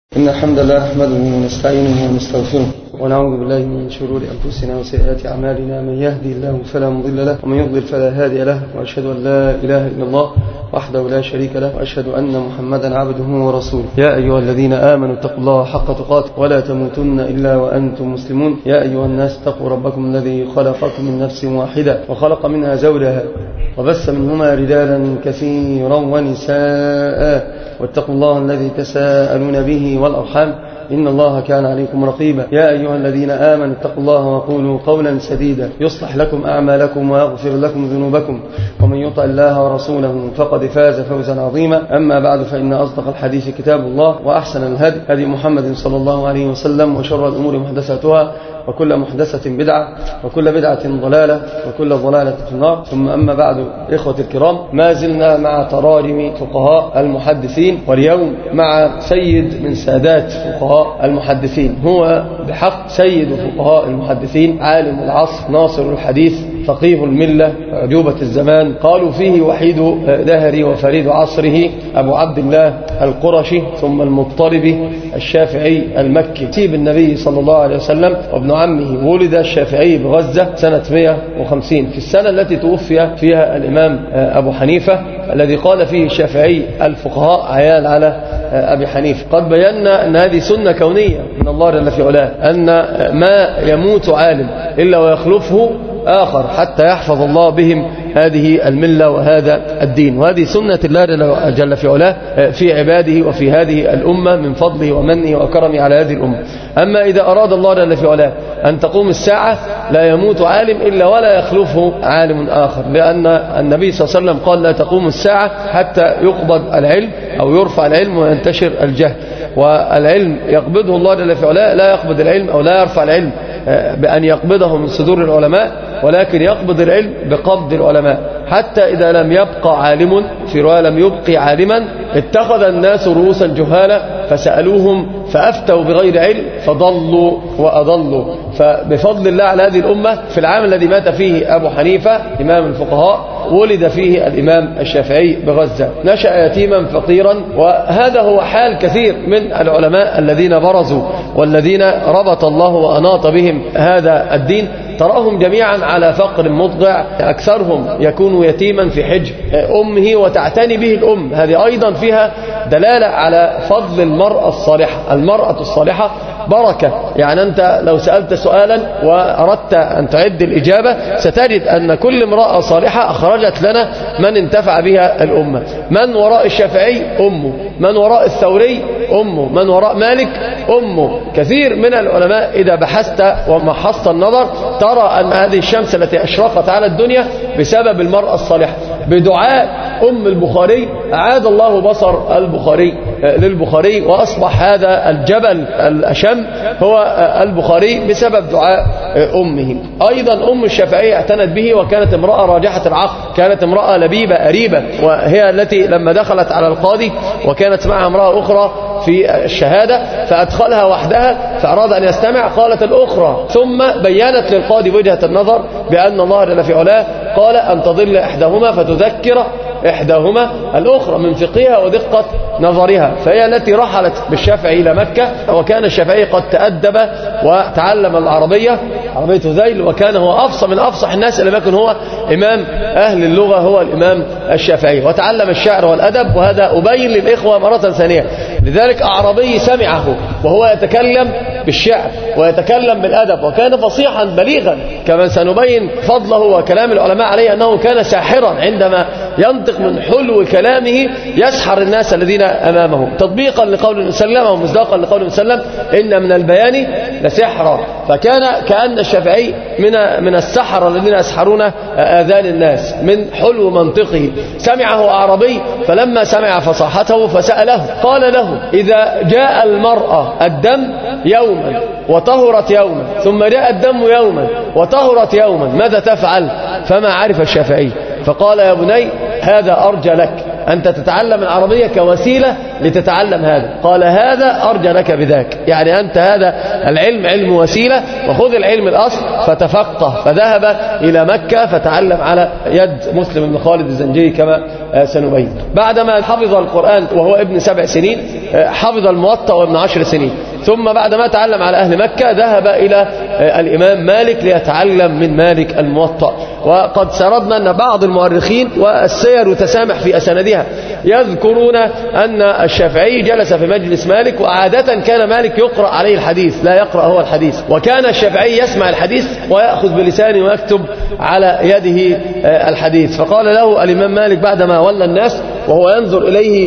إن الحمد لله نحمده ونستعينه ونستغفره ونعوذ بالله من شرور أنفسنا وسيئات أعمالنا. من يهدي الله فلا مضل له ومن يضلل فلا هادي له، وأشهد أن لا إله إلا الله وحده لا شريك له، وأشهد أن محمدا عبده ورسوله. يا أيها الذين آمنوا اتقوا الله حق تقاته ولا تموتن إلا وأنتم مسلمون. يا أيها الناس اتقوا ربكم الذي خلقكم من نفس واحدة وخلق منها زوجها وبث منهما رجالا كثيرا ونساء، واتقوا الله الذي تساءلون به والأرحام إن الله كان عليكم رقيبا. يا أيها الذين آمنوا اتقوا الله وقولوا قولا سديدا يصلح لكم أعمالكم ويغفر لكم ذنوبكم، ومن يطع الله ورسوله فقد فاز فوزا عظيما. أما بعد، فإن أصدق الحديث كتاب الله، وأحسن الهدي هدي محمد صلى الله عليه وسلم، وشر الأمور محدثاتها، وكل محدثة بدعة، وكل بدعة ضلالة، وكل ضلالة في النار. ثم أما بعد، إخوة الكرام، ما زلنا مع تراجم فقهاء المحدثين، واليوم مع سيد من سادات فقهاء المحدثين، هو بحق سيد فقهاء المحدثين، عالم العصر، ناصر الحديث، فقيه الملة، عجوبة الزمان، قالوا فيه وحيد دهري وفريد عصره، أبو عبد الله القرشي ثم المضطربي الشافعي المكي، سيب النبي صلى الله عليه وسلم وابن عمه. ولد الشافعي بغزة سنة 150، في السنة التي توفي فيها الإمام أبو حنيفة، الذي قال فيه الشافعي الفقهاء عيال على أبي حنيفة. قد بينا أن هذه سنة كونية من الله جل في علاه، أن ما يموت عالم إلا ويخلفه آخر حتى يحفظ الله بهم هذه الملة وهذا الدين، وهذه سنة الله جل في علاه في عباده وفي هذه الأمة من فضله ومنه وكرمه على هذه الأمة. أما إذا أراد الله جل في علاه أن تقوم الساعة لا يموت عالم إلا ولا يخلفه عالم آخر، لأن النبي صلى الله عليه وسلم قال لا تقوم الساعة حتى يقبض العلم أو يرفع العلم وينتشر الجهل، والعلم يقبضه الله جل في علاه، لا يقبض العلم أو لا يرفع العلم بأن يقبضه من صدور العلماء، ولكن يقبض العلم بقبض العلماء، حتى إذا لم يبقى عالم، في رواية لم يبقي عالما، اتخذ الناس رؤوسا جهالا فسألوهم فأفتوا بغير علم فضلوا وأضلوا. فبفضل الله على هذه الأمة، في العام الذي مات فيه أبو حنيفة إمام الفقهاء، ولد فيه الإمام الشافعي بغزة، نشأ يتيما فقيرا، وهذا هو حال كثير من العلماء الذين برزوا والذين ربط الله وأناط بهم هذا الدين. تراهم جميعا على فقر مضجع، أكثرهم يكون يتيما في حجر أمه وتعتني به الأم. هذه أيضا فيها دلالة على فضل المرأة الصالحة. المرأة الصالحة بركة، يعني أنت لو سألت سؤالا وأردت أن تعد الإجابة ستجد أن كل امرأة صالحة أخرجت لنا من انتفع بها الأمة. من وراء الشافعي أمه، من وراء الثوري أمه، من وراء مالك أمه. كثير من العلماء إذا بحثت ومحصت النظر ترى أن هذه الشمس التي أشرقت على الدنيا بسبب المرأة الصالحة. بدعاء أم البخاري أعاد الله بصر البخاري للبخاري، وأصبح هذا الجبل الأشم هو البخاري بسبب دعاء أمه. أيضا أم الشافعي اعتنت به، وكانت امرأة راجحة العقل، كانت امرأة لبيبة أريبة، وهي التي لما دخلت على القاضي وكانت معها امرأة أخرى في الشهادة فأدخلها وحدها فأراد أن يستمع، قالت الأخرى، ثم بيّنت للقاضي وجهة النظر بأن الله جل في علاه قال أن تضل إحداهما فتذكر إحداهما الأخرى من فقهها ودقة نظرها. فهي التي رحلت بالشافعي إلى مكة، وكان الشافعي قد تأدب وتعلم العربية، عربية ذيل، وكان هو أفصح من أفصح الناس، لم يكن هو إمام أهل اللغة، هو الإمام الشافعي، وتعلم الشعر والأدب. وهذا أبين للإخوة مرة ثانية، لذلك أعرابي سمعه وهو يتكلم بالشعر ويتكلم بالأدب، وكان فصيحا بليغا، كما سنبين فضله وكلام العلماء عليه أنه كان ساحرا، عندما ينطق من حلو كلامه يسحر الناس الذين أمامه، تطبيقا لقول النبي صلى الله عليه وسلم ومصداقا لقول النبي صلى الله عليه وسلم إن من البيان لسحرا. فكان كأن الشافعي من السحرة الذين يسحرون آذان الناس من حلو منطقه. سمعه أعرابي، فلما سمع فصاحته فسأله، قال له إذا جاء المرأة الدم يوما وطهرت يوما، ثم جاء الدم يوما وطهرت يوما، ماذا تفعل؟ فما عرف الشافعي، فقال يا بني هذا أرجى لك، أنت تتعلم العربية كوسيلة لتتعلم هذا. قال هذا أرجى لك بذاك، يعني أنت هذا العلم علم وسيلة، وخذ العلم الأصل فتفقه. فذهب إلى مكة فتعلم على يد مسلم بن خالد الزنجي كما سنبين. بعدما حفظ القرآن وهو ابن 7 سنين حفظ الموطأ وابن 10 سنين. ثم بعدما تعلم على أهل مكة ذهب إلى الإمام مالك ليتعلم من مالك الموطأ. وقد سردنا أن بعض المؤرخين والسير تسامح في أسندها يذكرون أن الشافعي جلس في مجلس مالك، وعادة كان مالك يقرأ عليه الحديث لا يقرأ هو الحديث، وكان الشافعي يسمع الحديث ويأخذ بلسانه ويكتب على يده الحديث. فقال له الإمام مالك بعدما ولى الناس وهو ينظر إليه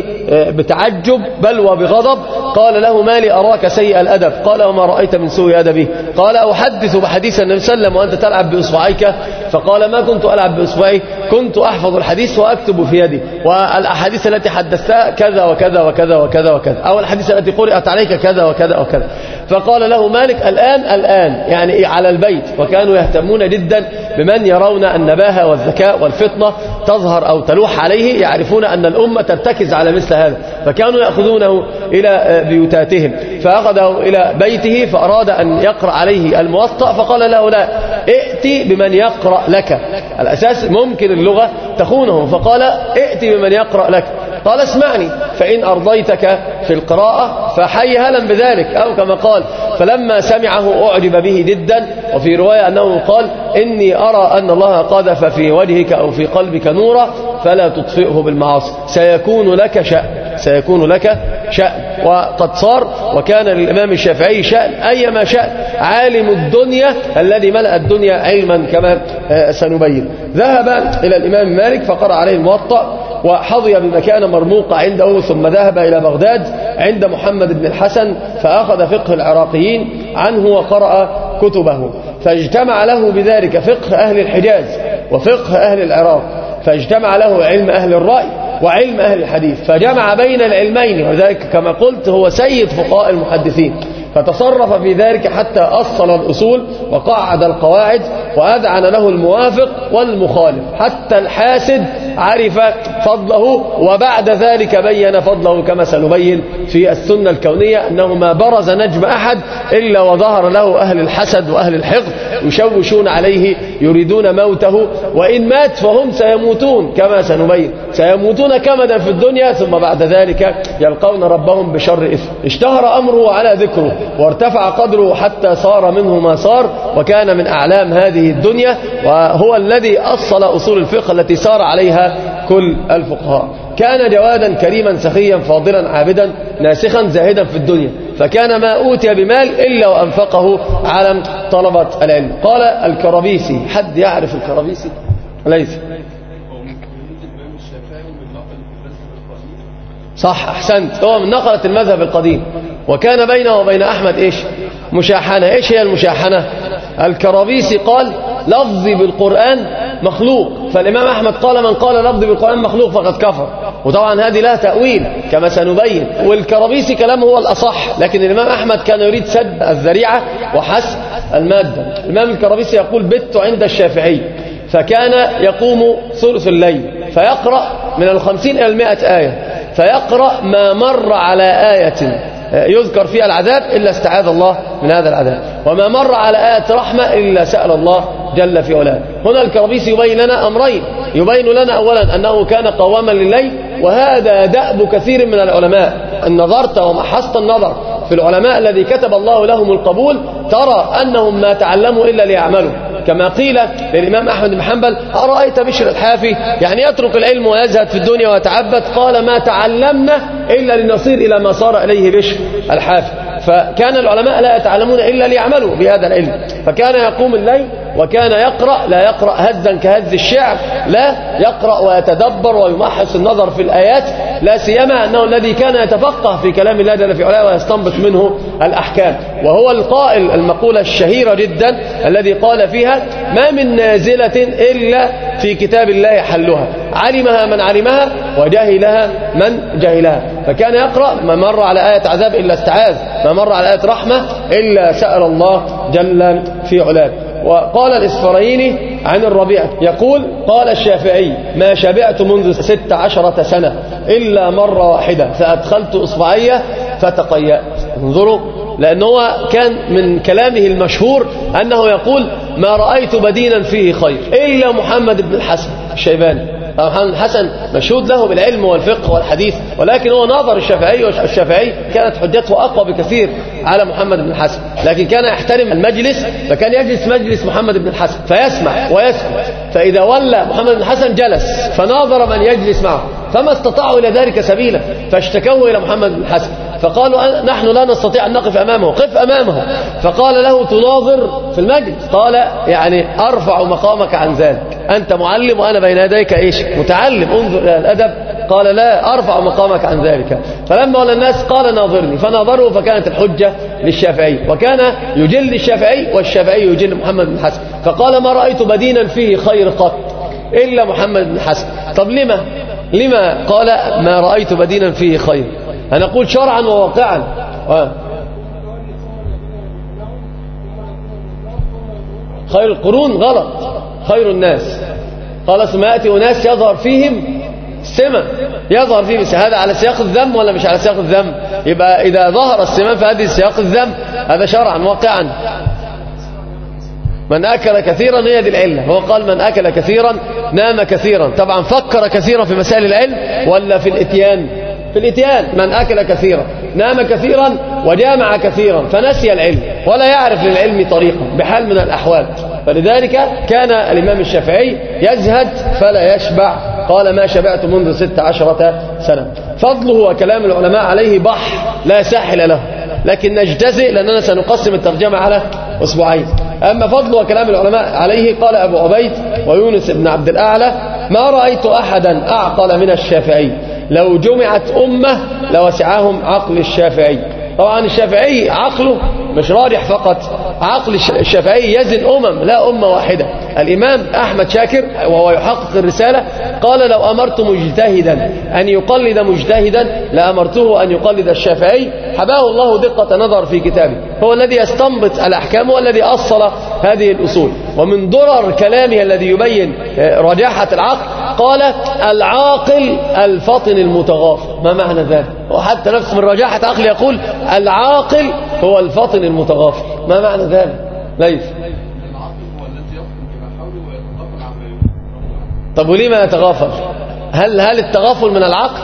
بتعجب بل وبغضب، قال له ما لي أراك سيء الأدب؟ قال وما رأيت من سوء أدبه؟ قال أحدث بحديث النبي صلى الله عليه وسلم وأنت تلعب بإصبعيك؟ فقال ما كنت ألعب بإصبعي، كنت أحفظ الحديث وأكتب في يدي، والأحاديث التي حدثتها كذا وكذا وكذا وكذا وكذا، أو الحديث التي قرأت عليك كذا وكذا وكذا. فقال له مالك الآن يعني على البيت. وكانوا يهتمون جدا بمن يرون النباهة والذكاء والفطنة تظهر أو تلوح عليه، يعرفون أن الأمة ترتكز على مثل هذا، فكانوا يأخذونه إلى بيوتاتهم. فأخذه إلى بيته فأراد أن يقرأ عليه الموطأ، فقال له لا، ائتي بمن يقرأ لك. الأساس ممكن اللغة تخونه، فقال ائتي بمن يقرأ لك. قال اسمعني فإن أرضيتك في القراءة فحي هلا بذلك، أو كما قال فلما سمعه أعجب به جدا. وفي رواية أنه قال إني أرى أن الله قذف في وجهك أو في قلبك نورا فلا تطفئه بالمعاصي، سيكون لك شأن، سيكون لك شأن. وقد صار وكان للإمام الشافعي شأن أيما شأن، عالم الدنيا الذي ملأ الدنيا علما كما سنبين. ذهب إلى الإمام مالك فقرأ عليه الموطأ وحظي بمكان مرموقة عنده، ثم ذهب إلى بغداد عند محمد بن الحسن فأخذ فقه العراقيين عنه وقرأ كتبه، فاجتمع له بذلك فقه أهل الحجاز وفقه أهل العراق، فاجتمع له علم أهل الرأي وعلم أهل الحديث، فجمع بين العلمين، وذلك كما قلت هو سيد فقهاء المحدثين. فتصرف في ذلك حتى أصل الأصول وقعد القواعد وأذعن له الموافق والمخالف، حتى الحاسد عرف فضله، وبعد ذلك بين فضله كما سنبين في السنة الكونية أنه ما برز نجم أحد إلا وظهر له أهل الحسد وأهل الحقد يشوشون عليه يريدون موته، وإن مات فهم سيموتون كما سنبين، سيموتون كمدا في الدنيا ثم بعد ذلك يلقون ربهم بشر إثم. اشتهر أمره على ذكره وارتفع قدره حتى صار منه ما صار، وكان من أعلام هذه الدنيا، وهو الذي أصل أصول الفقه التي سار عليها كل الفقهاء. كان جوادا كريما سخيا فاضلا عابدا ناسخا زاهدا في الدنيا، فكان ما أوتي بمال إلا وأنفقه على طلبة العلم. قال الكرابيسي، حد يعرف الكرابيسي؟ ليس صح، أحسنت، هو من نقلة المذهب القديم، وكان بينه وبين أحمد إيش؟ مشاحنة. إيش هي المشاحنة؟ الكرابيسي قال لفظي بالقرآن مخلوق، فالإمام أحمد قال من قال لفظي بالقرآن مخلوق فقد كفر، وطبعا هذه لها تأويل كما سنبين، والكرابيسي كلامه هو الأصح، لكن الإمام أحمد كان يريد سد الذريعة وحسب المادة. الإمام الكرابيسي يقول بت عند الشافعي، فكان يقوم ثلث الليل فيقرأ من 50 إلى 100 آية، فيقرأ ما مر على آية يذكر فيها العذاب إلا استعاذ الله من هذا العذاب، وما مر على آية رحمة إلا سأل الله جل في علاه. هنا الكرابيسي يبين لنا أمرين، يبين لنا أولا أنه كان قواما لليل، وهذا دأب كثير من العلماء، أن نظرت ومحصت النظر في العلماء الذي كتب الله لهم القبول ترى أنهم ما تعلموا إلا ليعملوا، كما قيل للإمام أحمد بن حنبل أرأيت بشر الحافي يعني يترك العلم ويزهد في الدنيا ويتعبد، قال ما تعلمنا إلا لنصير إلى ما صار إليه بشر الحافي. فكان العلماء لا يتعلمون إلا ليعملوا بهذا العلم، فكان يقوم الليل وكان يقرأ، لا يقرأ هزا كهز الشعر، لا يقرأ ويتدبر ويمحص النظر في الآيات، لا سيما أنه الذي كان يتفقه في كلام الله جل في علاه ويستنبط منه الأحكام، وهو القائل المقولة الشهيرة جدا الذي قال فيها ما من نازلة إلا في كتاب الله حلها، علمها من علمها وجهلها من جهلها. فكان يقرأ ما مر على آية عذاب إلا استعاذ، ما مر على آية رحمة إلا سأل الله جل في علاه. وقال الإسفرايني عن الربيع يقول قال الشافعي ما شبعت منذ 16 سنة إلا مرة واحدة فأدخلت إصبعي فتقيأت. انظروا، لأنه كان من كلامه المشهور أنه يقول ما رأيت بدينا فيه خير إلا محمد بن الحسن الشيباني. محمد بن الحسن مشهود له بالعلم والفقه والحديث، ولكن هو ناظر الشافعي، والشافعي كانت حجته أقوى بكثير على محمد بن الحسن، لكن كان يحترم المجلس، فكان يجلس مجلس محمد بن الحسن فيسمع ويسكت، فإذا ولى محمد بن الحسن جلس فناظر من يجلس معه، فما استطاعوا إلى ذلك سبيلا، فاشتكوا إلى محمد بن الحسن فقالوا نحن لا نستطيع أن نقف أمامه، قف أمامه. فقال له تناظر في المجلس؟ قال يعني أرفع مقامك عن ذلك، أنت معلم وأنا بين يديك إيش متعلم، انظر إلى الأدب. قال لا أرفع مقامك عن ذلك. فلما ولى الناس قال ناظرني، فناظروا، فكانت الحجة للشافعي، وكان يجل الشافعي والشافعي يجل محمد بن الحسن. فقال ما رأيت بدينا فيه خير قط إلا محمد بن الحسن. طب لما قال ما رأيت بدينا فيه خير؟ أنا أقول شرعا وواقعا. خير القرون غلط، خير الناس. قال ثم يأتي أناس يظهر فيهم السمن، يظهر فيهم هذا على سياق الذم ولا مش على سياق الذم؟ يبقى إذا ظهر السمن فهذه سياق الذم، هذا شرعا واقعا. من أكل كثيرا، هي دي العلة. هو قال من أكل كثيرا نام كثيرا. طبعا فكر كثيرا في مسائل العلم ولا في الإتيان؟ في الإتيان. من أكل كثيرا نام كثيرا وجامع كثيرا فنسي العلم ولا يعرف للعلم طريقا بحال من الأحوال. فلذلك كان الإمام الشافعي يزهد فلا يشبع. قال ما شبعت منذ 16 سنة. فضله وكلام العلماء عليه بحر لا ساحل له، لكن نجتزئ لأننا سنقسم الترجمة على أسبوعين. أما فضل وكلام العلماء عليه قال أبو عبيد ويونس بن عبد الأعلى ما رأيت أحدا أعقل من الشافعي، لو جمعت أمة لوسعهم عقل الشافعي. طبعا الشافعي عقله مش راجح فقط، عقل الشافعي يزن لا أمة واحدة. الإمام أحمد شاكر وهو يحقق الرسالة قال لو أمرت مجتهدا أن يقلد مجتهدا لأمرته أن يقلد الشافعي. حباه الله دقة نظر في كتابه، هو الذي يستنبط الأحكام والذي أصل هذه الأصول. ومن ضرر كلامه الذي يبين رجاحة العقل قال العاقل الفطن المتغافل. ما معنى ذلك؟ وحتى نفس من رجاحة عقل يقول العاقل هو الفطن المتغافل. ما معنى ذلك؟ ليس طب ولما يتغافل؟ هل التغافل من العقل؟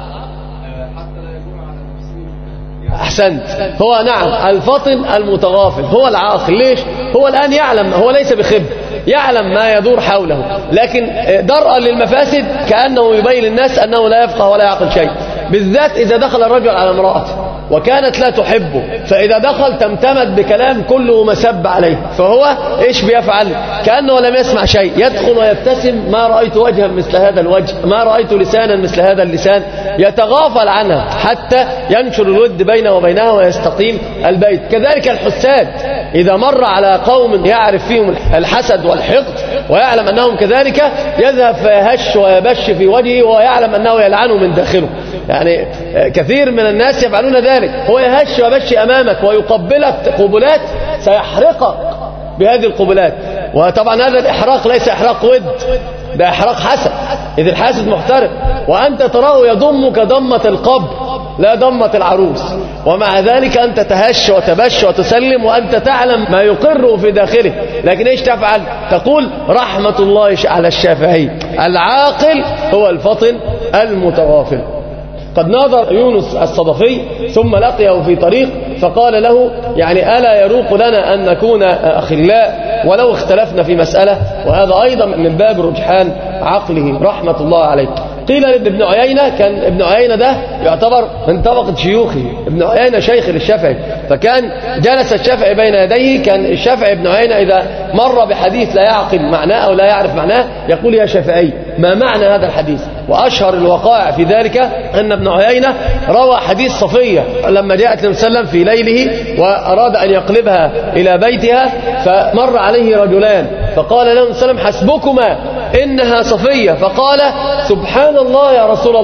أحسنت. هو نعم الفطن المتغافل هو العاقل. ليش؟ هو الآن يعلم، هو ليس بخب، يعلم ما يدور حوله، لكن درءا للمفاسد كأنه يبين للناس أنه لا يفقه ولا يعقل شيء، بالذات إذا دخل الرجل على امرأته وكانت لا تحبه، فإذا دخل تمتمد بكلام كله مسب عليه، فهو إيش بيفعل؟ كأنه لم يسمع شيء، يدخل ويبتسم ما رأيت وجها مثل هذا الوجه، ما رأيت لسانا مثل هذا اللسان، يتغافل عنها حتى ينشر الود بينه وبينها ويستقيم البيت. كذلك الحساد إذا مر على قوم يعرف فيهم الحسد والحقد ويعلم أنهم كذلك يذهب فيهش ويبش في وجهه ويعلم أنه يلعنه من داخله. يعني كثير من الناس يفعلون ذلك، هو يهش ويبش أمامك ويقبلك قبلات سيحرقك بهذه القبلات. وطبعا هذا الإحراق ليس إحراق ود، ده إحراق حسد، إذ الحاسد محترق، وأنت تراه يضمك ضمة القبر لا ضمة العروس، ومع ذلك أنت تهش وتبش وتسلم وأنت تعلم ما يقر في داخله. لكن إيش تفعل؟ تقول رحمة الله على الشافعي، العاقل هو الفطن المتغافل. قد ناظر يونس الصدفي ثم لقيه في طريق فقال له يعني ألا يروق لنا أن نكون أخلاء ولو اختلفنا في مسألة؟ وهذا أيضا من باب رجحان عقله رحمة الله عليه. قيل لابن عيينة، كان ابن عيينة ده يعتبر من طبقة شيوخه، ابن عيينة شيخ للشافعي، فكان جلس الشافعي بين يديه، كان الشافعي ابن عيينة إذا مر بحديث لا يعقل معناه أو لا يعرف معناه يقول يا شافعي ما معنى هذا الحديث؟ وأشهر الوقائع في ذلك أن ابن عيينة روى حديث صفية لما جاءت النبي صلى الله عليه وسلم في ليله وأراد أن يقلبها إلى بيتها، فمر عليه رجلان فقال له النبي صلى الله عليه وسلم حسبكما إنها صفية، فقال سبحان الله يا رسول الله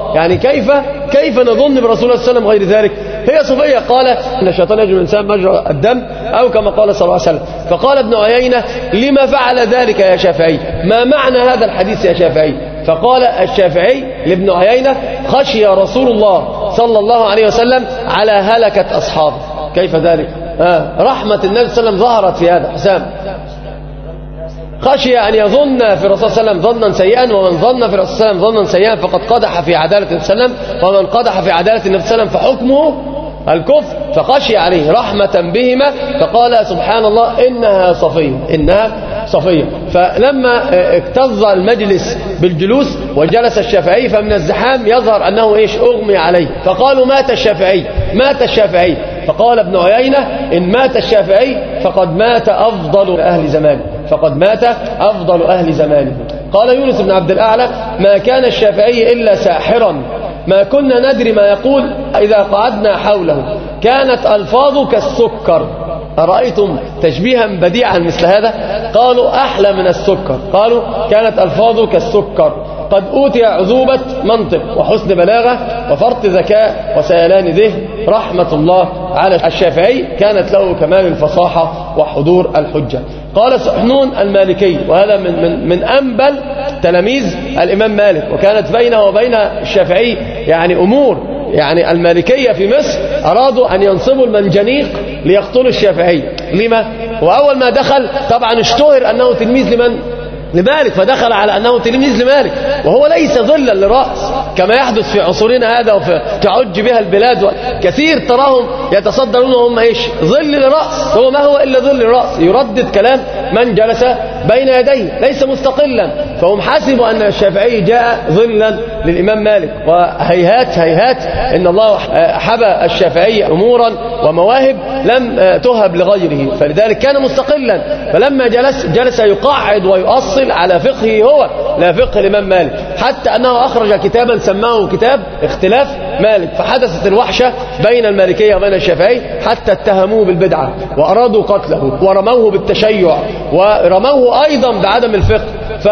يعني كيف نظن برسول الله صلى الله عليه وسلم غير ذلك؟ هي صفية. قال إن الشيطان يجري من الإنسان مجرى الدم، أو كما قال صلى الله عليه وسلم. فقال ابن عيينة لما فعل ذلك يا شافعي؟ ما معنى هذا الحديث يا شافعي؟ فقال الشافعي لابن عيينة خشي رسول الله صلى الله عليه وسلم على هلكة أصحابه. كيف ذلك؟ رحمة النبي صلى الله عليه وسلم ظهرت في هذا. حسام خشي أن يظن في الرسول صلى الله عليه وسلم ظنا سيئا، ومن ظن في الرسول صلى الله عليه وسلم ظنا سيئا فقد قدح في عدالة النبي صلى الله عليه وسلم، ومن قدح في عدالة النبي صلى الله عليه وسلم فحكمه الكفر، فخشي عليه رحمة بهما فقال سبحان الله إنها صفية. فلما اكتظ المجلس بالجلوس وجلس الشافعي فمن الزحام يظهر أنه أغمي عليه، فقالوا مات الشافعي. فقال ابن عيينة إن مات الشافعي فقد مات أفضل أهل زمانه. قال يونس بن عبد الأعلى ما كان الشافعي إلا ساحرا، ما كنا ندري ما يقول إذا قعدنا حوله، كانت ألفاظه كالسكر. أرأيتم تشبيها بديعا مثل هذا؟ قالوا أحلى من السكر، قالوا كانت ألفاظه كالسكر، قد أوتي عذوبة منطق وحسن بلاغة وفرط ذكاء وسيلان ذهن، رحمة الله على الشافعي، كانت له كمال الفصاحة وحضور الحجة. قال سحنون المالكي، وهذا من أنبل تلاميذ الإمام مالك، وكانت بينه وبين الشافعي يعني أمور. يعني المالكية في مصر أرادوا أن ينصبوا المنجنيق ليقتلوا الشافعي. لما؟ وأول ما دخل طبعا اشتهر أنه تلميذ لمالك، فدخل على أنه تلميذ لمالك، وهو ليس ظلا لرأس كما يحدث في عصورنا هذا وتعج بها البلاد. كثير تراهم يتصدرون وهم ظل لرأس، هو ما هو إلا ظل لرأس، يردد كلام من جلس بين يديه، ليس مستقلا. فهم حسبوا أن الشافعي جاء ظلا للإمام مالك، وهيهات إن الله حبى الشافعي أمورا ومواهب لم تهب لغيره، فلذلك كان مستقلا. فلما جلس يقعد ويؤصل على فقهه هو لا فقه الإمام مالك، حتى أنه أخرج كتابا سماه كتاب اختلاف مالك، فحدثت الوحشة بين المالكية وبين الشافعي حتى اتهموه بالبدعة وأرادوا قتله ورموه بالتشيع ورموه أيضا بعدم الفقه.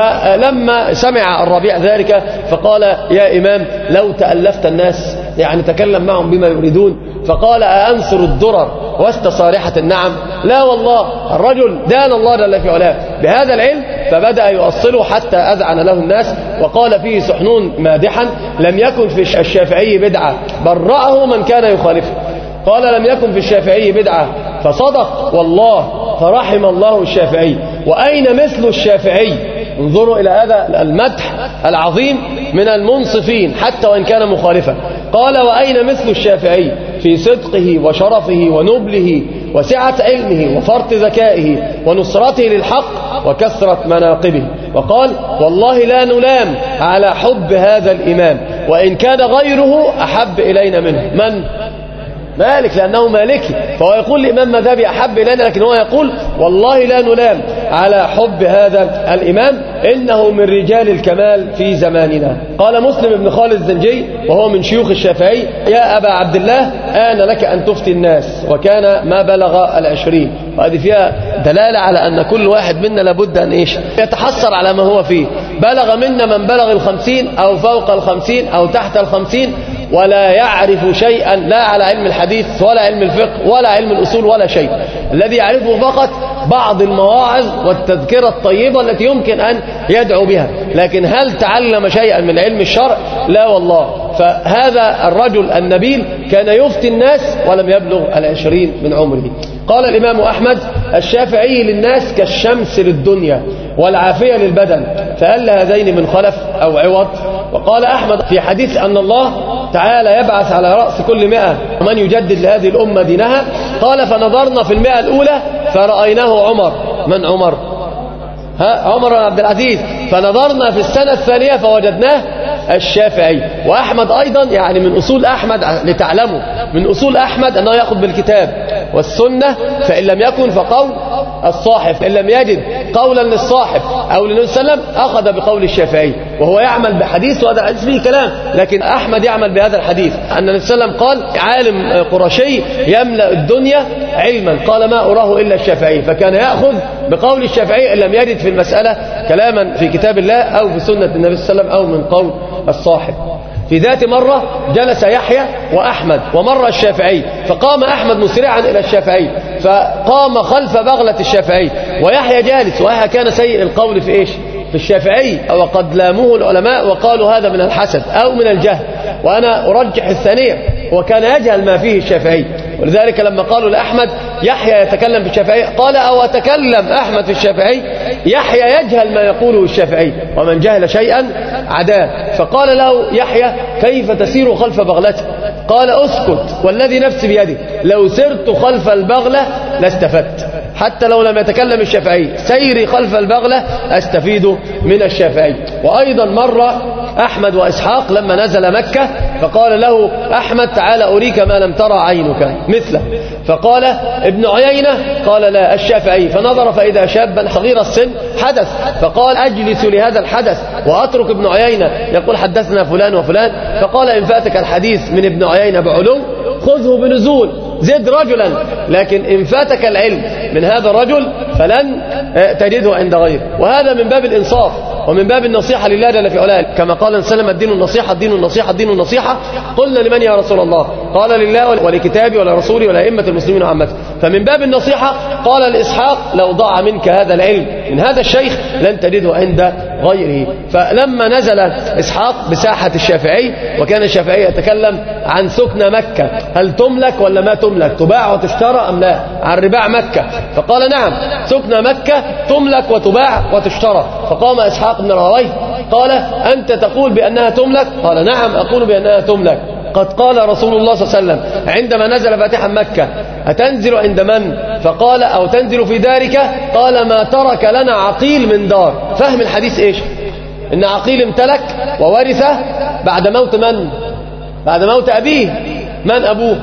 فلما سمع الربيع ذلك فقال يا إمام لو تألفت الناس، يعني تكلم معهم بما يريدون، فقال أأنثر الدرر واستصارحة النعم؟ لا والله، الرجل دان الله جل في علاه بهذا العلم، فبدأ يؤصله حتى أذعن له الناس. وقال فيه سحنون مادحا لم يكن في الشافعي بدعة برأه من كان يخالفه. قال لم يكن في الشافعي بدعة فصدق والله، فرحم الله الشافعي، وأين مثل الشافعي؟ انظروا إلى هذا المدح العظيم من المنصفين حتى وإن كان مخالفا. قال وأين مثل الشافعي في صدقه وشرفه ونبله وسعة علمه وفرط ذكائه ونصرته للحق وكثرة مناقبه. وقال والله لا نلام على حب هذا الإمام وإن كان غيره أحب إلينا منه. من؟ مالك، لأنه مالكي، فهو يقول الإمام مذهبي أحب إلينا، لكن هو يقول والله لا نلام على حب هذا الإمام، إنه من رجال الكمال في زماننا. قال مسلم بن خالد الزنجي وهو من شيوخ الشافعي يا أبا عبد الله آن لك أن تفتي الناس، وكان ما بلغ 20. وهذه فيها دلالة على أن كل واحد منا لابد أن يتحسر على ما هو فيه. بلغ منا من بلغ 50 أو فوق 50 أو تحت 50 ولا يعرف شيئا، لا على علم الحديث ولا علم الفقه ولا علم الأصول ولا شيء، الذي يعرفه فقط بعض المواعظ والتذكرة الطيبة التي يمكن أن يدعو بها، لكن هل تعلم شيئا من علم الشرع؟ لا والله. فهذا الرجل النبيل كان يفتي الناس ولم يبلغ 20 من عمره. قال الإمام أحمد الشافعي للناس كالشمس للدنيا والعافية للبدن، فهل هذين من خلف أو عوض؟ وقال أحمد في حديث أن الله تعالى يبعث على رأس كل 100 من يجدد لهذه الأمة دينها. قال فنظرنا في 100 الأولى فرأيناه عمر. من عمر؟ عمر بن عبد العزيز. فنظرنا في السنة الثانية فوجدناه الشافعي. وأحمد أيضا يعني من أصول أحمد لتعلموا من أصول أحمد أنه يأخذ بالكتاب والسنة، فإن لم يكن فقول الصاحب، إن لم يجد قولا للصاحب أو للنبي صلى الله عليه وسلم أخذ بقول الشافعي، وهو يعمل بحديث وهذا الحديث فيه كلام، لكن أحمد يعمل بهذا الحديث أن النبي صلى الله عليه وسلم قال عالم قرشي يملأ الدنيا علما، قال ما أراه إلا الشافعي، فكان يأخذ بقول الشافعي إن لم يجد في المسألة كلاما في كتاب الله أو في سنة النبي صلى الله عليه وسلم أو من قول الصاحب. في ذات مرة جلس يحيى وأحمد ومر الشافعي، فقام أحمد مسرعا إلى الشافعي فقام خلف بغلة الشافعي ويحيى جالس، ويحيى كان سيء القول في إيش؟ في الشافعي، وقد لاموه العلماء وقالوا هذا من الحسد أو من الجهل، وأنا أرجح الثانية، وكان يجهل ما فيه الشافعي. ولذلك لما قالوا لأحمد يحيى يتكلم في الشافعي قال أو أتكلم أحمد في الشافعي؟ يحيى يجهل ما يقوله الشافعي، ومن جهل شيئا عداه. فقال له يحيى كيف تسير خلف بغلته؟ قال أسكت والذي نفسي بيده، لو سرت خلف البغلة لاستفدت، حتى لو لم يتكلم الشافعي سيري خلف البغلة أستفيد من الشافعي. وأيضا مر أحمد وإسحاق لما نزل مكة فقال له أحمد تعال أريك ما لم ترى عينك مثله، فقال ابن عيينة، قال لا الشافعي، فنظر فإذا شابا صغير السن حدث، فقال أجلس لهذا الحدث وأترك ابن عيينة يقول حدثنا فلان وفلان، فقال إن فاتك الحديث من ابن عيينة بعلو خذه بنزول زد رجلا، لكن إن فاتك العلم من هذا الرجل فلن تجده عند غيره. وهذا من باب الإنصاف ومن باب النصيحة لله جل في علاه، كما قال النبي صلى الله عليه وسلم الدين النصيحة الدين النصيحة الدين النصيحة. قلنا لمن يا رسول الله؟ قال لله ولكتابه ولرسوله ولأئمة المسلمين وعامته. فمن باب النصيحة قال لإسحاق لو ضاع منك هذا العلم من هذا الشيخ لن تجده عند غيره. فلما نزل إسحاق بساحة الشافعي، وكان الشافعي يتكلم عن سكن مكة، هل تملك ولا ما تملك، تباع وتشترى أم لا، عن رباع مكة، فقال نعم سكن مكة تملك وتباع وتشترى. فقام إسحاق بن راهويه قال أنت تقول بأنها تملك؟ قال نعم أقول بأنها تملك، قد قال رسول الله صلى الله عليه وسلم عندما نزل فاتحا مكة أتنزل عند من؟ فقال أو تنزل في دارك؟ قال ما ترك لنا عقيل من دار. فهم الحديث إيش؟ إن عقيل امتلك وورث بعد موت من؟ بعد موت أبيه. من أبوه؟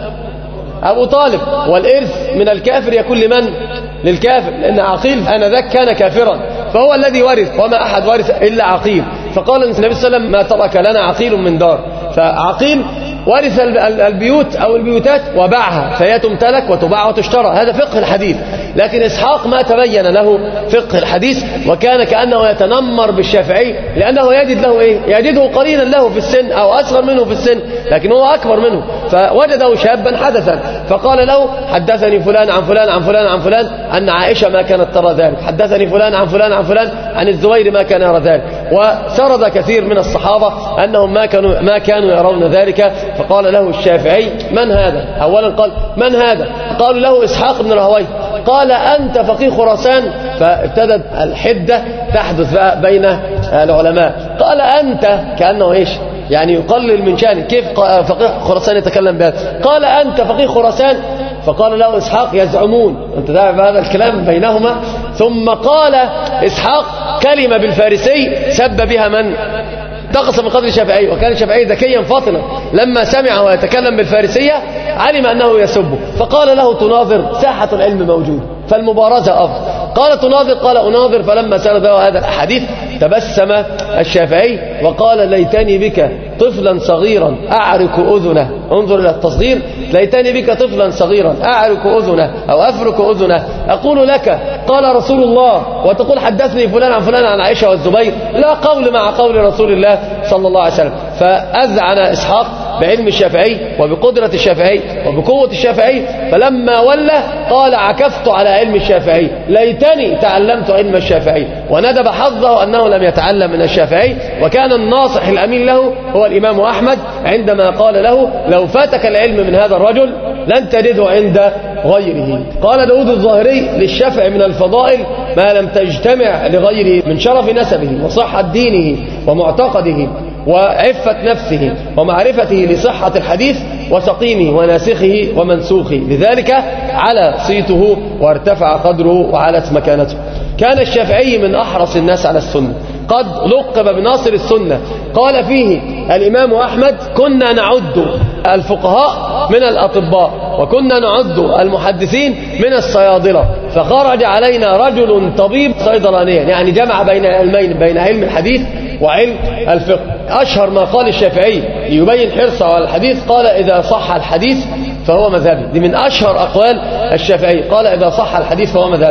أبو طالب، والإرث من الكافر يكون لمن؟ للكافر، لأن عقيل آنذاك كان كافرا فهو الذي ورث، وما أحد ورث إلا عقيل. فقال النبي صلى الله عليه وسلم ما ترك لنا عقيل من دار، فعقيل ورث البيوت أو البيوتات وباعها، فهي تمتلك وتباع وتشترى. هذا فقه الحديث. لكن إسحاق ما تبين له فقه الحديث، وكان كأنه يتنمر بالشافعي لأنه يجد له إيه؟ يجده قرينا له في السن أو أصغر منه في السن، لكن هو أكبر منه، فوجده شابا حدثا فقال له حدثني فلان عن فلان عن فلان عن فلان أن عائشة ما كانت ترى ذلك، حدثني فلان عن فلان عن فلان عن الزبير ما كان يرى ذلك، وسرد كثير من الصحابة أنهم ما كانوا يرون ذلك. فقال له الشافعي من هذا؟ أولا قال من هذا؟ قالوا له إسحاق بن راهويه. قال أنت فقيه خراسان؟ فابتدت الحدة تحدث بين العلماء. قال أنت كأنه إيش؟ يعني يقلل من شأنه، كيف فقيه خراسان يتكلم بهذا؟ قال أنت فقيه خراسان؟ فقال له إسحاق يزعمون، أنت تعرف هذا الكلام بينهما. ثم قال إسحاق كلمة بالفارسي سب بها من؟ نقص من قدر الشافعي، وكان الشافعي ذكيا فاطنا لما سمعه يتكلم بالفارسية علم أنه يسبه، فقال له تناظر؟ ساحة العلم موجود فالمبارزة أفضل. قال تناظر؟ قال أناظر. فلما سرد هذا الحديث تبسم الشافعي وقال ليتني بك طفلا صغيرا أعرك أذنه. انظر إلى التصغير، ليتني بك طفلا صغيرا أعرك أذنه أو أفرك أذنه أقول لك قال رسول الله وتقول حدثني فلان عن فلان عن عائشة والزبير، لا قول مع قول رسول الله صلى الله عليه وسلم. فأذعن إسحاق بعلم الشافعي وبقدرة الشافعي وبقوة الشافعي، فلما ولى قال عكفت على علم الشافعي ليتني تعلمت علم الشافعي، وندب حظه أنه لم يتعلم من الشافعي. وكان الناصح الأمين له هو الإمام أحمد عندما قال له لو فاتك العلم من هذا الرجل لن تجده عند غيره. قال داود الظاهري للشافعي من الفضائل ما لم تجتمع لغيره من شرف نسبه وصحة دينه ومعتقده وعفة نفسه ومعرفته لصحة الحديث وسقيمه وناسخه ومنسوخه، لذلك على صيته وارتفع قدره وعلت مكانته. كان الشافعي من أحرص الناس على السنة، قد لقب بناصر السنة. قال فيه الإمام أحمد كنا نعد الفقهاء من الأطباء وكنا نعد المحدثين من الصيادلة، فخرج علينا رجل طبيب صيدلانيا، يعني جمع بين علمين، بين علم الحديث وعلم الفقه. أشهر ما قال الشافعي ليبين حرصه على الحديث قال إذا صح الحديث فهو مذهبي. دي من أشهر أقوال الشافعي، قال إذا صح الحديث فهو مذهبي.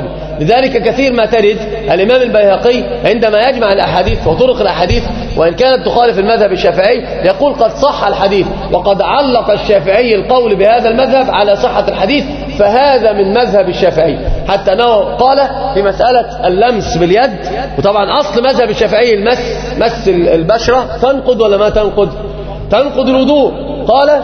لذلك كثير ما تجد الإمام البيهقي عندما يجمع الأحاديث وطرق الأحاديث وإن كانت تخالف المذهب الشافعي يقول قد صح الحديث، وقد علق الشافعي القول بهذا المذهب على صحة الحديث، فهذا من مذهب الشافعي. حتى أنه قال في مسألة اللمس باليد، وطبعا أصل مذهب الشافعي مس البشرة تنقض ولا ما تنقض؟ تنقض الوضوء. قال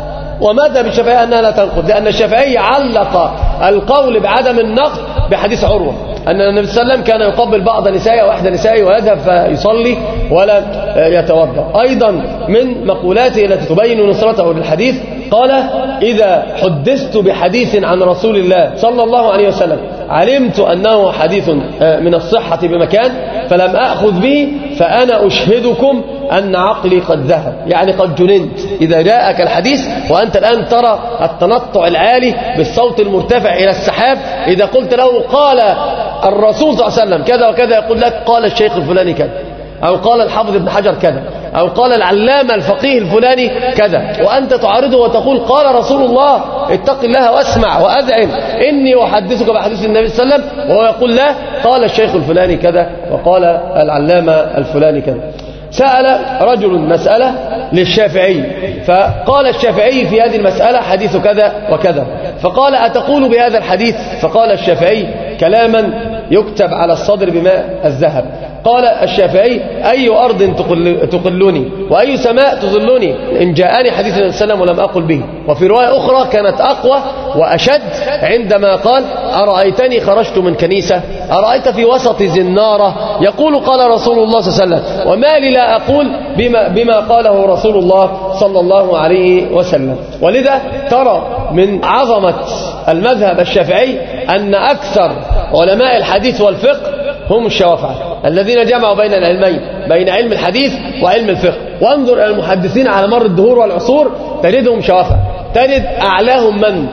ومذهب الشافعي أنها لا تنقض، لأن الشافعي علق القول بعدم النقض بحديث عروة أن النبي صلى الله عليه وسلم كان يقبل بعض نسائه وإحدى نسائه ويذهب فيصلي ولا يتوضأ. أيضا من مقولاته التي تبين نصرته للحديث قال إذا حدثت بحديث عن رسول الله صلى الله عليه وسلم علمت أنه حديث من الصحة بمكان فلم أخذ به فأنا أشهدكم أن عقلي قد ذهب، يعني قد جننت. إذا جاءك الحديث وأنت الآن ترى التنطع العالي بالصوت المرتفع إلى السحاب، إذا قلت له قال الرسول صلى الله عليه وسلم كذا وكذا يقول لك قال الشيخ الفلاني كذا، أو قال الحافظ ابن حجر كذا، أو قال العلامة الفقيه الفلاني كذا، وأنت تعارضه وتقول قال رسول الله اتق الله واسمع وأذعن إني أحدثك بحديث النبي صلى الله عليه وسلم، وهو يقول لا قال الشيخ الفلاني كذا وقال العلامة الفلاني كذا. سأل رجل مسألة للشافعي فقال الشافعي في هذه المسألة حديث كذا وكذا، فقال أتقول بهذا الحديث؟ فقال الشافعي كلاما يكتب على الصدر بماء الذهب. قال الشافعي أي أرض تقلني وأي سماء تظلني إن جاءني حديث النبي صلى الله عليه وسلم ولم أقل به. وفي رواية أخرى كانت أقوى وأشد عندما قال أرأيتني خرجت من كنيسة أرأيت في وسط زنارة يقول قال رسول الله صلى الله عليه وسلم وما لي لا أقول بما قاله رسول الله صلى الله عليه وسلم. ولذا ترى من عظمة المذهب الشافعي أن أكثر علماء الحديث والفقه هم الشوافعة الذين جمعوا بين العلمين، بين علم الحديث وعلم الفقه. وانظر إلى المحدثين على مر الدهور والعصور تجدهم شوافعة. تجد أعلاهم من؟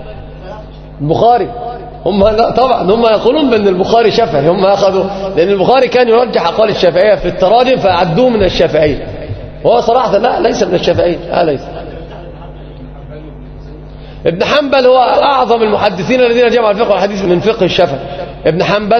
البخاري. طبعا هم يقولون بأن البخاري شافعي، هم أخذوا لأن البخاري كان يرجح أقوال الشافعية في التراجم فأعدوه من الشافعية، وهو صراحة لا ليس من الشافعية. ليس. ابن حنبل هو أعظم المحدثين الذين جمعوا الفقه والحديث من فقه الشافعي، ابن حنبل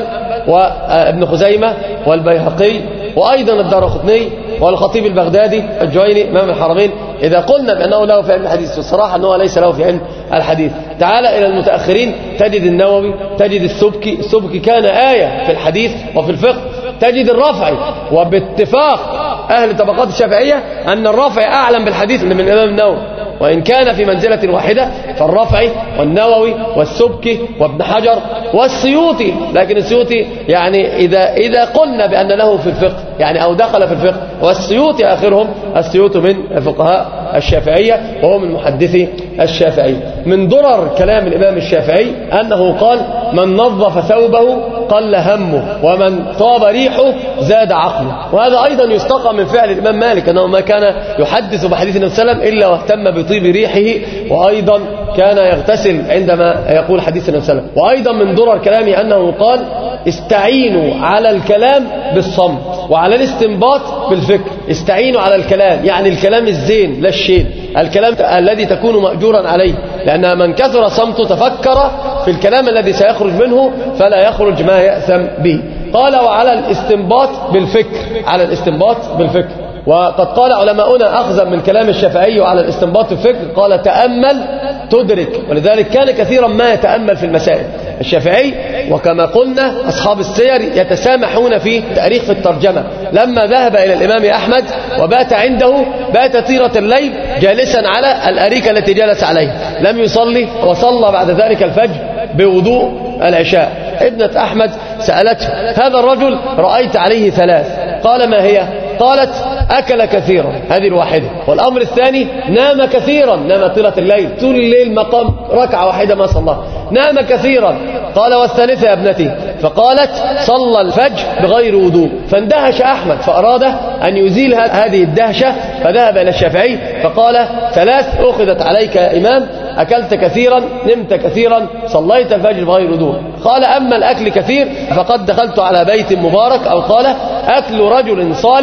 وابن خزيمة والبيهقي وأيضا الدارقطني والخطيب البغدادي الجويني إمام الحرمين. إذا قلنا بأنه له في علم الحديث فالصراحة أنه ليس له في علم الحديث. تعال إلى المتأخرين تجد النووي، تجد السبكي كان آية في الحديث وفي الفقه، تجد الرافعي، وباتفاق أهل طبقات الشافعية أن الرافعي أعلم بالحديث من الإمام النووي، وإن كان في منزلة واحدة فالرافعي والنووي والسبكي وابن حجر والسيوطي. لكن السيوطي يعني إذا قلنا بأن له في الفقه يعني أو دخل في الفقه، والسيوطي آخرهم السيوطي من فقهاء الشافعية وهو من محدثي الشافعي. من درر كلام الإمام الشافعي أنه قال من نظف ثوبه قل همه ومن طاب ريحه زاد عقله. وهذا أيضا يستقى من فعل الإمام مالك أنه ما كان يحدث بحديث النبي صلى الله عليه وسلم إلا واهتم بطيب ريحه، وأيضا كان يغتسل عندما يقول حديث النبي صلى الله عليه وسلم. وأيضا من درر كلامه أنه قال استعينوا على الكلام بالصمت وعلى الاستنباط بالفكر. استعينوا على الكلام يعني الكلام الزين لا الشين، الكلام الذي تكون مأجورا عليه، لأن من كثر صمته تفكر في الكلام الذي سيخرج منه فلا يخرج ما يأثم به. قال وعلى الاستنباط بالفكر، على الاستنباط بالفكر. وقد قال علماؤنا أخذا من كلام الشافعي على الاستنباط بالفكر قال تأمل تدرك، ولذلك كان كثيرا ما يتأمل في المسائل. الشافعي وكما قلنا أصحاب السير يتسامحون في تاريخ في الترجمة. لما ذهب إلى الإمام أحمد وبات عنده بات طيلة الليل جالسا على الأريكة التي جلس عليها، لم يصلي وصلى بعد ذلك الفجر بوضوء العشاء. ابنة أحمد سألته هذا الرجل رأيت عليه ثلاث، قال ما هي؟ قالت أكل كثيرا، هذه الواحدة. والأمر الثاني نام كثيرا، نام طيلة الليل طول الليل مقام ركعة واحدة ما صلى، نام كثيرا. قال والثالثة يا ابنتي؟ فقالت صلى الفجر بغير وضوء. فاندهش أحمد فأراد أن يزيل هذه الدهشة، فذهب إلى الشافعي فقال ثلاث أخذت عليك يا إمام، أكلت كثيرا، نمت كثيرا، صليت الفجر بغير وضوء. قال أما الأكل كثير فقد دخلت على بيت مبارك، أو قال أكل رجل صالح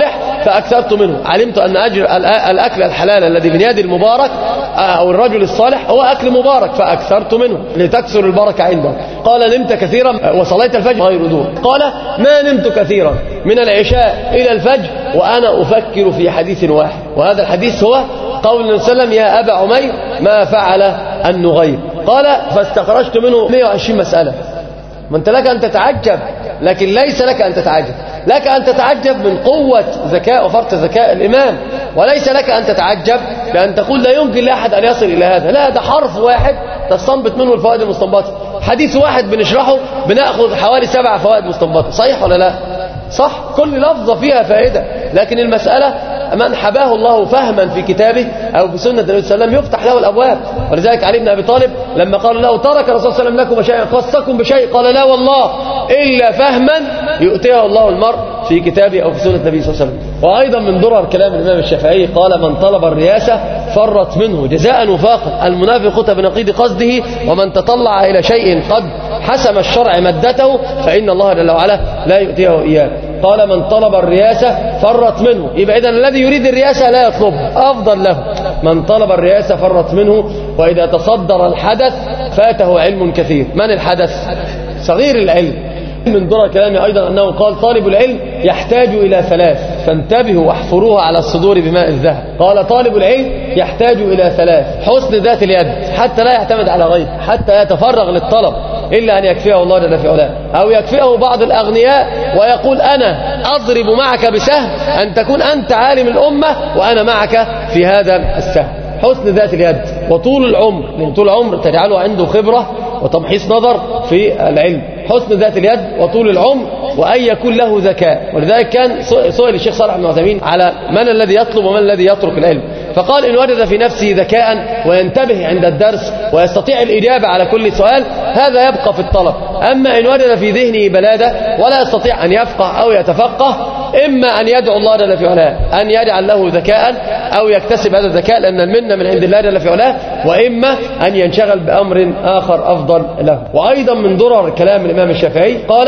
فأكثرت منه. علمت أن أجر الأكل الحلال الذي من يد المبارك أو الرجل الصالح هو أكل مبارك، فأكثرت منه لتكثر البركة عنده. قال نمت كثيرا وصليت الفجر غير وضوء. قال ما نمت كثيرا من العشاء إلى الفجر وأنا أفكر في حديث واحد، وهذا الحديث هو قول النبي صلى الله عليه وسلم يا أبا عمير ما فعل النغير. قال فاستخرجت منه 120 مسألة. ما أنت لك أن تتعجب، لكن ليس لك أن تتعجب، لك أن تتعجب من قوة ذكاء وفرط ذكاء الإمام، وليس لك أن تتعجب بأن تقول لا يمكن لأحد أن يصل إلى هذا. لا، ده حرف واحد تستنبط منه الفوائد المستنبطة. حديث واحد بنشرحه بنأخذ حوالي 7 فوائد مستنبطة. صحيح ولا لا؟ صح، كل لفظة فيها فائدة. لكن المسألة من حباه الله فهما في كتابه أو في سنة النبي صلى الله عليه وسلم يفتح له الأبواب. ولذلك علي بن أبي طالب لما قال له ترك الرسول صلى الله عليه وسلم لكم شيئا خصكم بشيء، قال لا والله إلا فهما يؤتيه الله المرء في كتابه أو في سنة النبي صلى الله عليه وسلم. وأيضا من درر كلام الإمام الشافعي قال من طلب الرياسة فرت منه جزاء وفاقا، المنافق بنقيض قصده، ومن تطلع إلى شيء قد حسم الشرع مدته فإن الله جل وعلا لا يؤتيه إياه. قال من طلب الرياسة فرت منه، يبقى إذن الذي يريد الرياسة لا يطلبها، أفضل له. من طلب الرياسة فرت منه، وإذا تصدر الحدث فاته علم كثير. من الحدث؟ صغير العلم. من درر كلامي أيضا أنه قال طالب العلم يحتاج إلى 3 فانتبهوا واحفروها على الصدور بماء الذهب. قال طالب العلم يحتاج إلى 3: حسن ذات اليد حتى لا يعتمد على غيره، حتى يتفرغ للطلب إلا أن يكفيه الله جل في علاه، أو يكفيه بعض الأغنياء ويقول أنا أضرب معك بسهم أن تكون أنت عالم الأمة وأنا معك في هذا السهم. حسن ذات اليد وطول العمر، لأن طول العمر تجعله عنده خبرة وتمحيص نظر في العلم. حسن ذات اليد وطول العمر وأن يكون له ذكاء. ولذلك كان سئل الشيخ صالح بن عثيمين على من الذي يطلب ومن الذي يترك العلم، فقال إن وجد في نفسه ذكاء وينتبه عند الدرس ويستطيع الإجابة على كل سؤال هذا يبقى في الطلب. أما إن وجد في ذهنه بلادة ولا يستطيع أن يفقه أو يتفقه، إما أن يدعو الله جل في علاه أن يجعل له ذكاء أو يكتسب هذا الذكاء لأن المنة من عند الله جل في علاه، وإما أن ينشغل بأمر آخر أفضل له. وأيضا من درر كلام الإمام الشافعي قال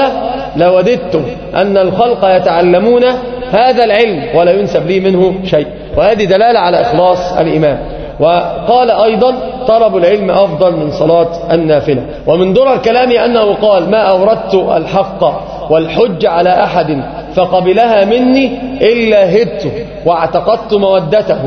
لوددت أن الخلق يتعلمون هذا العلم ولا ينسب لي منه شيء، وهذه دلالة على إخلاص الإمام. وقال أيضا طلب العلم أفضل من صلاة النافلة. ومن درر كلامي أنه قال ما أوردت الحق والحج على أحد فقبلها مني إلا هدت واعتقدت مودته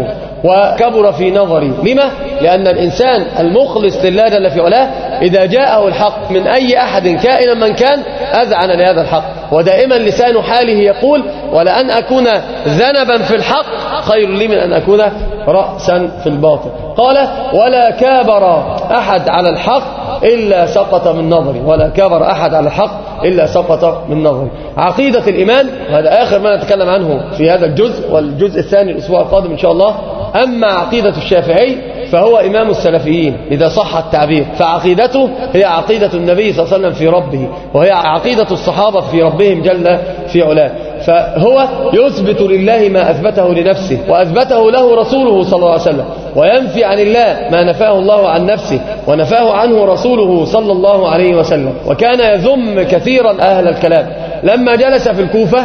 وكبر في نظري. لما؟ لأن الإنسان المخلص لله جل في علاه إذا جاءه الحق من أي أحد كائنا من كان أذعن لهذا الحق، ودائما لسان حاله يقول ولأن أكون ذنبا في الحق خير لي من أن أكون رأسا في الباطل. قال ولا كابر أحد على الحق إلا سقط من نظري، ولا كابر أحد على الحق إلا سقط من نظري. عقيدة الإيمان، وهذا آخر ما نتكلم عنه في هذا الجزء، والجزء الثاني الأسبوع القادم إن شاء الله. أما عقيدة الشافعي فهو إمام السلفيين إذا صح التعبير، فعقيدته هي عقيدة النبي صلى الله عليه وسلم في ربه، وهي عقيدة الصحابة في ربهم جل في علاه. فهو يثبت لله ما أثبته لنفسه وأثبته له رسوله صلى الله عليه وسلم، وينفي عن الله ما نفاه الله عن نفسه ونفاه عنه رسوله صلى الله عليه وسلم. وكان يذم كثيرا أهل الكلام. لما جلس في الكوفة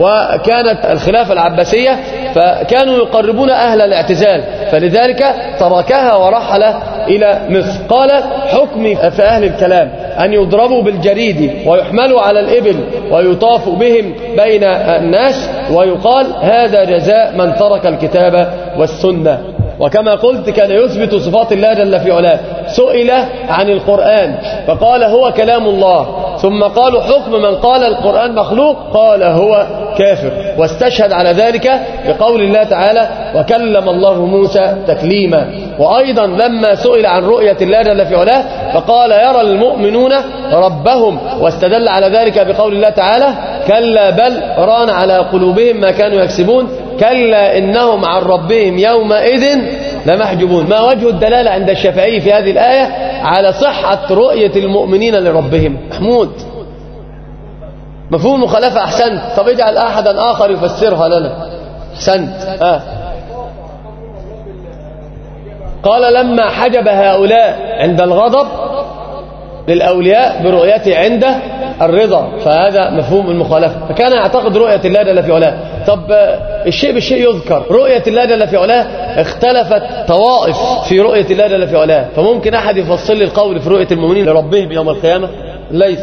وكانت الخلافة العباسية فكانوا يقربون أهل الاعتزال، فلذلك تركها ورحل إلى مصر. قال حكمي في أهل الكلام أن يضربوا بالجريد ويحملوا على الإبل ويطاف بهم بين الناس ويقال هذا جزاء من ترك الكتاب والسنة. وكما قلت كان يثبت صفات الله جل في علاه. سئل عن القرآن فقال هو كلام الله، ثم قالوا حكم من قال القرآن مخلوق قال هو كافر، واستشهد على ذلك بقول الله تعالى وكلم الله موسى تكليما. وأيضا لما سئل عن رؤية الله جل في علاه فقال يرى المؤمنون ربهم، واستدل على ذلك بقول الله تعالى كلا بل ران على قلوبهم ما كانوا يكسبون كلا إنهم عن ربهم يومئذ لمحجوبون. ما وجه الدلالة عند الشافعي في هذه الآية على صحة رؤية المؤمنين لربهم؟ محمود مفهوم مخالفة. أحسنت. طب اجعل أحدا آخر يفسرها لنا. أحسنت. قال لما حجب هؤلاء عند الغضب للأولياء برؤيته عند الرضا، فهذا مفهوم المخالفة. فكان يعتقد رؤية الله جل في علاه، طب الشيء بالشيء يذكر. رؤية الله جل في علاه اختلفت طوائف في رؤية الله جل في علاه، فممكن أحد يفصل لي القول في رؤية المؤمنين لربهم يوم القيامة؟ ليس.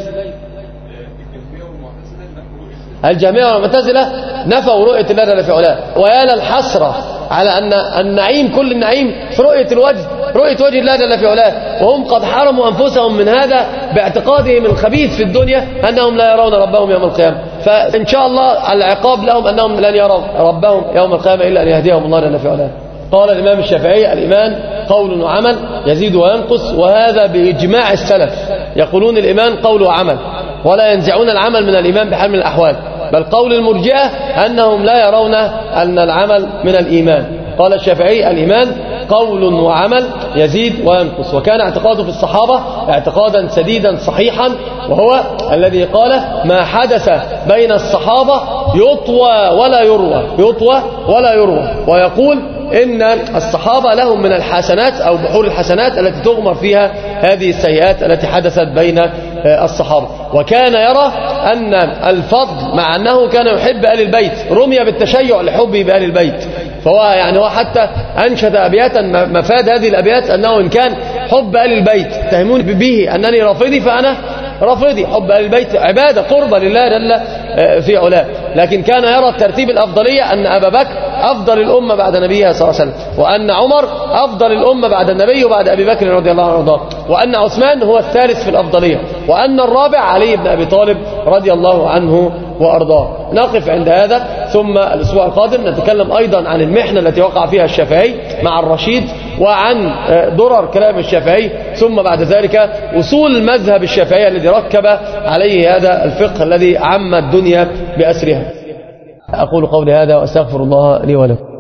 الجميع والمعتزلة نفوا رؤية الله جل في علاه، ويا للحسرة على أن النعيم كل النعيم في رؤية الوجه، رؤية وجه الله جل في علاه، وهم قد حرموا أنفسهم من هذا باعتقادهم الخبيث في الدنيا أنهم لا يرون ربهم يوم القيامة. فإن شاء الله العقاب لهم أنهم لن يروا ربهم يوم القيامة إلا أن يهديهم الله جل في علاه. قال الإمام الشافعي: الإيمان قول وعمل يزيد وينقص، وهذا بإجماع السلف. يقولون الإيمان قول وعمل، ولا ينزعون العمل من الإيمان بحال من الأحوال، بل قول المرجئة أنهم لا يرون أن العمل من الإيمان. قال الشافعي: الإيمان قول وعمل يزيد وينقص. وكان اعتقاده في الصحابة اعتقادا سديدا صحيحا، وهو الذي قال: ما حدث بين الصحابة يطوى ولا يروى، يطوى ولا يروى. ويقول إن الصحابة لهم من الحسنات أو بحور الحسنات التي تغمر فيها هذه السيئات التي حدثت بين الصحابة. وكان يرى أن الفضل مع أنه كان يحب آل البيت رمي بالتشيع لحبه بآل البيت، فهو يعني هو حتى أنشد أبياتا مفاد هذه الأبيات أنه إن كان حب آل البيت تهمون به أنني رافضي فأنا رافضي. حب آل البيت عبادة قربة لله جل في علاه، لكن كان يرى الترتيب الأفضلية أن أبا بكر أفضل الأمة بعد نبيها صلى الله عليه وسلم، وأن عمر أفضل الأمة بعد النبي وبعد أبي بكر رضي الله عنه وارضاه، وأن عثمان هو الثالث في الأفضلية، وأن الرابع علي بن أبي طالب رضي الله عنه وأرضاه. نقف عند هذا، ثم الأسبوع القادم نتكلم أيضا عن المحنة التي وقع فيها الشافعي مع الرشيد، وعن درر كلام الشافعي، ثم بعد ذلك أصول المذهب الشافعي الذي ركب عليه هذا الفقه الذي عم الدنيا بأسرها. أقول قولي هذا وأستغفر الله لي ولكم.